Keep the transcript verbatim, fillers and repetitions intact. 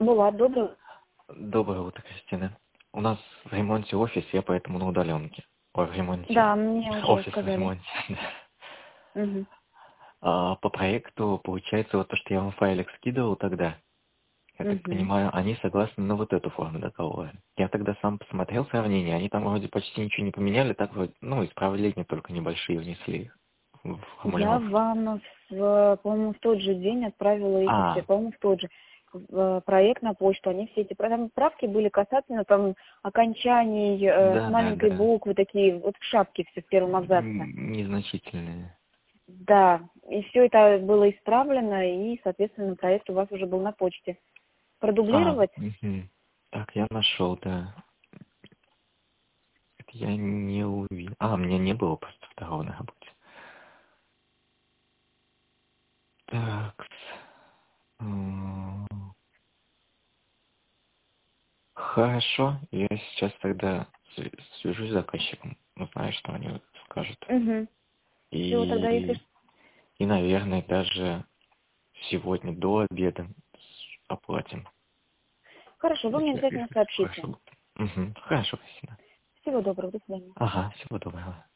Булат, добрый. Доброе утро, Кристина. У нас в ремонте офис, я поэтому на удаленке. Ой, в ремонте. Да, мне уже Офис в сказали. ремонте. да. Мгм. А, по проекту, получается, вот то, что я вам файлик скидывал тогда, я так Мгм. понимаю, они согласны на вот эту форму договора. Я тогда сам посмотрел сравнение, они там вроде почти ничего не поменяли, так вроде, ну, исправления только небольшие внесли в Я формулировку. вам, в, по-моему, в тот же день отправила эти все, А, по-моему, в тот же в проект на почту. Они все эти там правки были касательно там окончаний э, с да, да, маленькой да. буквы, такие вот в шапке все в первом абзаце. Н- Незначительные. Да, и все это было исправлено, и, соответственно, проект у вас уже был на почте. А, Продублировать? мгм. Так, я нашел, да. Это я не увидел. А, у меня не было просто второго на работе. Так. м, Хорошо. Я сейчас тогда с- свяжусь с заказчиком. Узнаю, что они скажут. Угу. Все, тогда если... И, и, наверное, даже сегодня до обеда с- оплатим. Хорошо, вы мне Если, обязательно если сообщите. хорошо. Угу. Хорошо, Кристина. Всего доброго, до свидания. Ага, всего доброго.